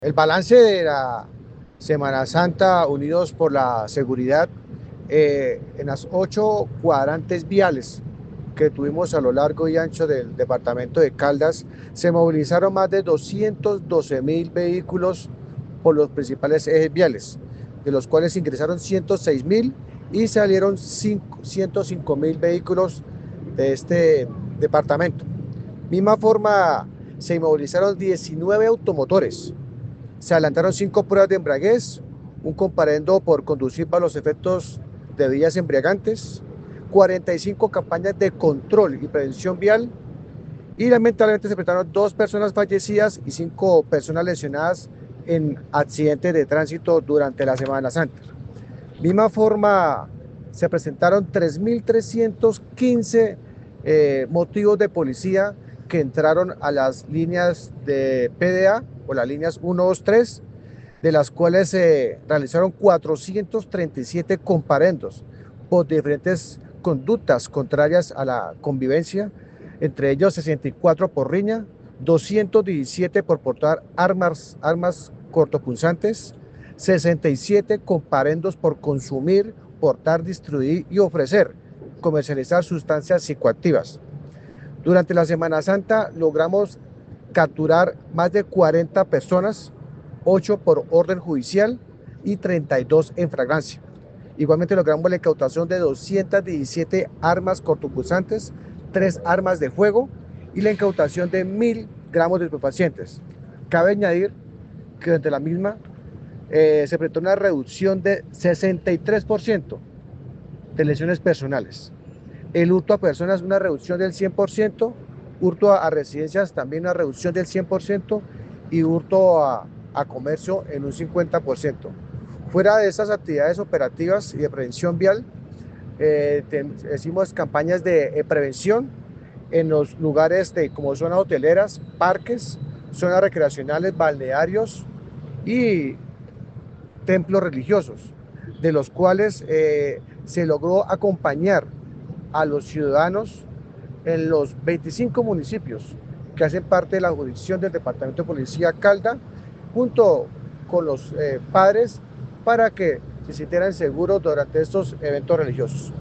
El balance de la Semana Santa Unidos por la Seguridad en las 8 cuadrantes viales que tuvimos a lo largo y ancho del departamento de Caldas, se movilizaron más de 212.000 vehículos por los principales ejes viales, de los cuales ingresaron 106.000 y salieron 105.000 vehículos de este departamento. Misma forma, se movilizaron 19 automotores. Se adelantaron 5 pruebas de embriaguez, un comparendo por conducir bajo los efectos de bebidas embriagantes, 45 campañas de control y prevención vial y lamentablemente se presentaron 2 personas fallecidas y 5 personas lesionadas en accidentes de tránsito durante la Semana Santa. Misma forma, se presentaron 3.315 motivos de policía que entraron a las líneas de PDA o las líneas 1, 2, 3, de las cuales se realizaron 437 comparendos por diferentes conductas contrarias a la convivencia, entre ellos 64 por riña, 217 por portar armas cortopunzantes, 67 comparendos por consumir, portar, distribuir y ofrecer, comercializar sustancias psicoactivas. Durante la Semana Santa logramos capturar más de 40 personas, 8 por orden judicial y 32 en flagrancia. Igualmente logramos la incautación de 217 armas cortopunzantes, 3 armas de fuego y la incautación de 1.000 gramos de estupefacientes. Cabe añadir que durante la misma se presentó una reducción de 63% de lesiones personales. El hurto a personas, una reducción del 100%, hurto a residencias también una reducción del 100% y hurto a comercio en un 50%. Fuera de esas actividades operativas y de prevención vial, hicimos campañas de prevención en los lugares como zonas hoteleras, parques, zonas recreacionales, balnearios y templos religiosos, de los cuales se logró acompañar a los ciudadanos en los 25 municipios que hacen parte de la jurisdicción del Departamento de Policía Calda, junto con los padres, para que se sintieran seguros durante estos eventos religiosos.